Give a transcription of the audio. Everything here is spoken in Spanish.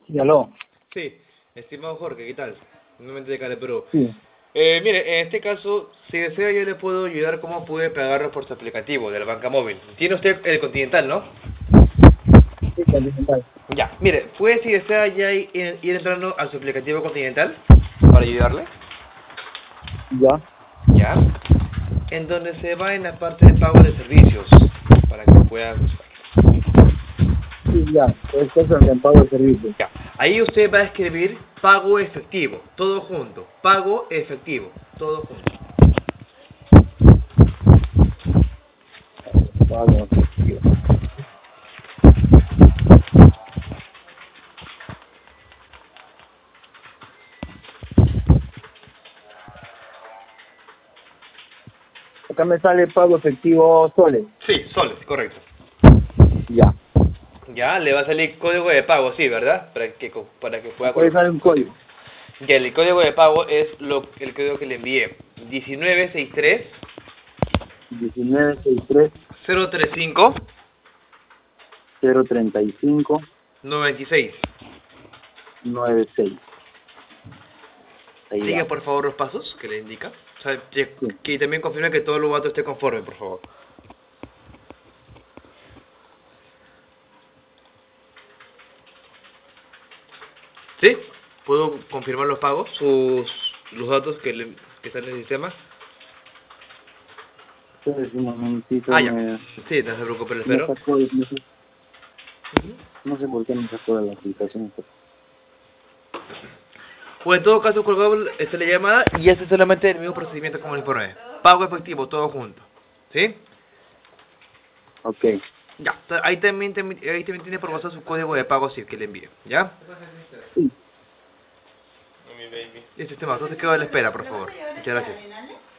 Sí, aló. Sí, estimado Jorge, ¿qué tal? Nuevamente de acá de Perú. Sí, Mire, en este caso, si desea yo le puedo ayudar cómo puede pagarlo por su aplicativo de la banca móvil. Tiene usted el Continental, ¿no? sí, continental. Ya, mire, puede si desea ya ir entrando a su aplicativo Continental para ayudarle. Ya. Ya. En donde se va en la parte de pago de servicios para que pueda buscar. Sí, ya. Esto es el pago de servicio. Ya. Ahí usted va a escribir pago efectivo, todo junto. Pago efectivo, todo junto. Pago efectivo. Acá me sale pago efectivo soles. Sí, soles, correcto. Ya. Ya, le va a salir código de pago, sí, ¿verdad? Para que pueda Después colocar sale su un código. código. Ya, el código de pago es el código que le envié. 1963 1963 035 035 96. 96. Ahí Sigue va. por favor los pasos que le indica. O sea, Sí. que también confirme que todo el datos esté conforme, por favor. ¿Sí? ¿Puedo confirmar los pagos? Los datos que están en el sistema. Entonces, un momentito Ah, ya. Sí, no se preocupe, lo me espero. sacó, no sé por qué me sacó de la aplicación. O en todo caso, colgamos la llamada y hace solamente el mismo procedimiento como el informe. Pago efectivo, todo junto. ¿Sí? Ok. Ya. Ahí también tiene por WhatsApp su código de pago si que le envío. ¿Ya? Sí. Y sistema, entonces quedo a la espera, por favor. Muchas gracias.